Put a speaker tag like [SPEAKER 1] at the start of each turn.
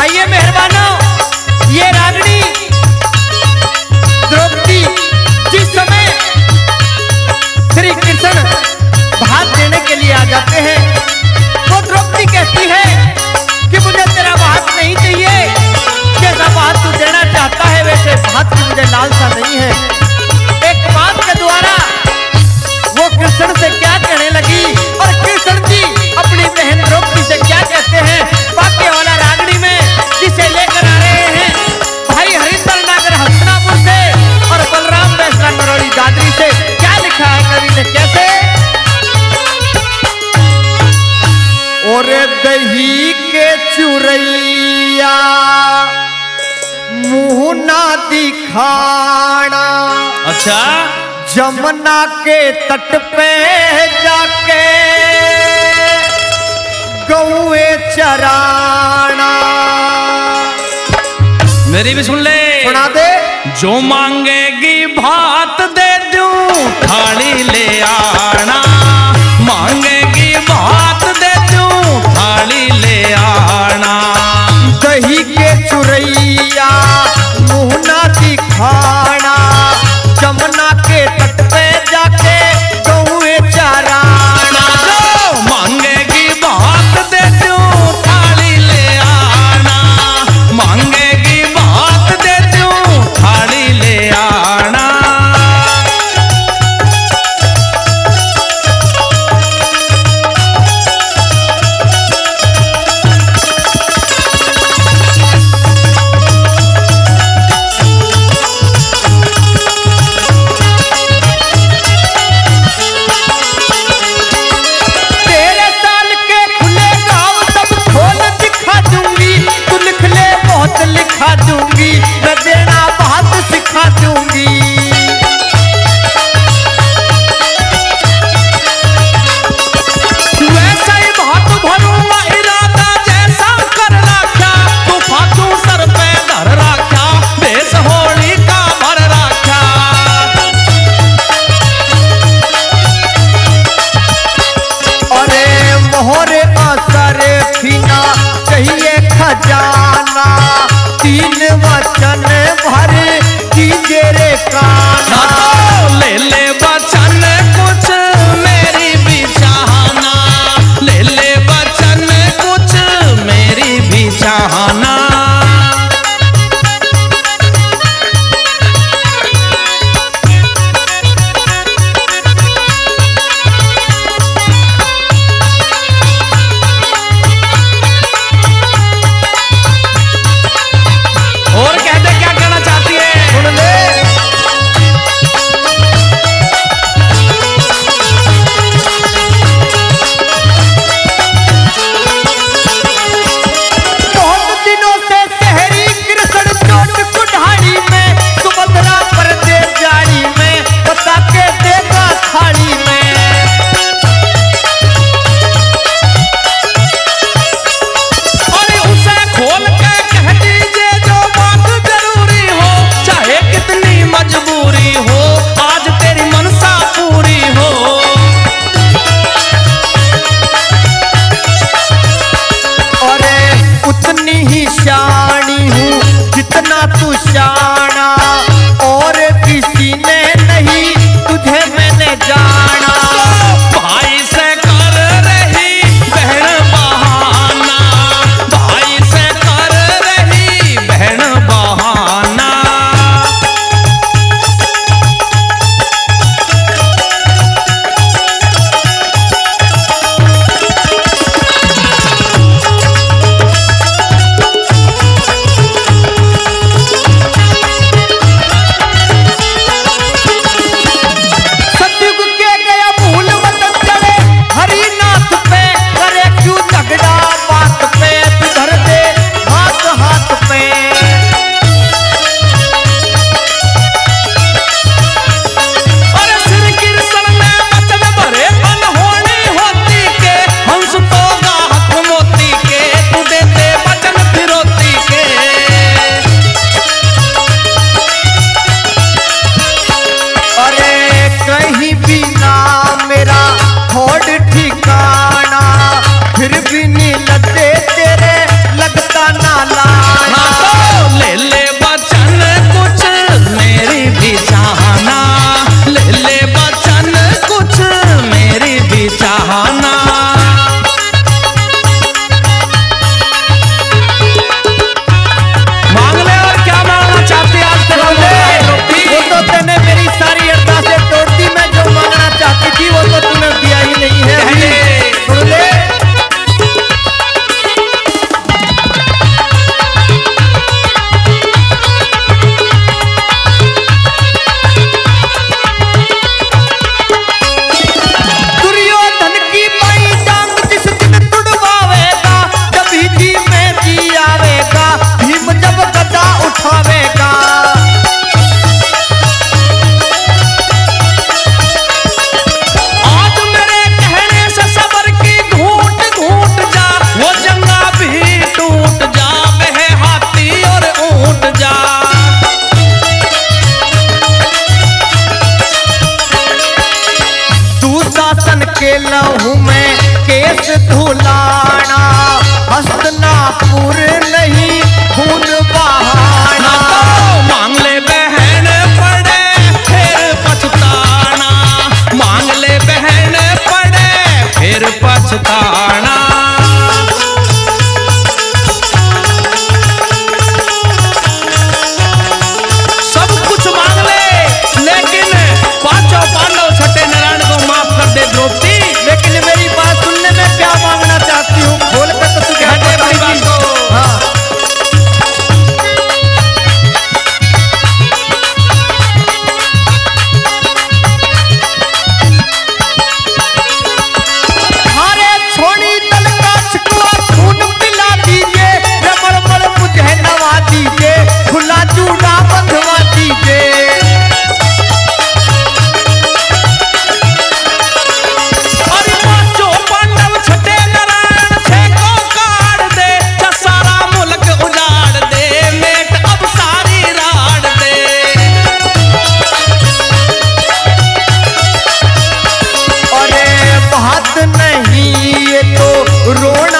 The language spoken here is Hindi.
[SPEAKER 1] आइए मेहरबानों, ये रागनी द्रौपदी जिस समय श्री कृष्ण भात देने के लिए आ जाते हैं तो द्रौपदी कहती है कि मुझे तेरा भात नहीं चाहिए, जैसा भात तू देना चाहता है वैसे भात की मुझे लालसा नहीं है। एक बात के द्वारा वो कृष्ण से क्या कहने लगी और कृष्ण जी अपनी बहन द्रौपदी से क्या कहते हैं। बाकी वाला रागनी में जिसे लेकर आ रहे हैं भाई हरिंदर नागर हसनापुर से और बलराम बैसरा नरौली दादरी से, क्या लिखा है कवि ने कैसे। और दही के चुरैया मुंह ना दिखाना,
[SPEAKER 2] अच्छा
[SPEAKER 1] जमुना के तट पे जाके गौए चराना।
[SPEAKER 2] मेरी भी सुन ले,
[SPEAKER 1] सुना दे।
[SPEAKER 2] जो मांगेगी भात दे दूं थाली ले आना, मांगेगी भात दे दूं थाली ले आना।
[SPEAKER 1] दही के चुरैया मुंह ना दिखाना, जमुना के तट पे जाके गौए चराना।
[SPEAKER 2] जो मांगेगी भात दे दूं थाली ले आना, मांगेगी भात दे दूं थाली ले आना।
[SPEAKER 1] तेरे साल के खुले गाँव सब खोल दिखा दूंगी, तू लिख ले बहुत लिखा दूंगी, मैं देना बहुत सिखा दूंगी।
[SPEAKER 2] वैसा ही भात भरूंगा इरादा जैसा कर रखा, तू फातू सर पे धर रखा, बेस होली का भर रखा।
[SPEAKER 1] अरे मोहरे असर फीना चाहिए खजाना, तीन वचन भर कीजे रे काना।
[SPEAKER 2] ले ले बचन कुछ मेरी भी चाहना, ले ले बचन कुछ मेरी भी चाहना।
[SPEAKER 1] रोना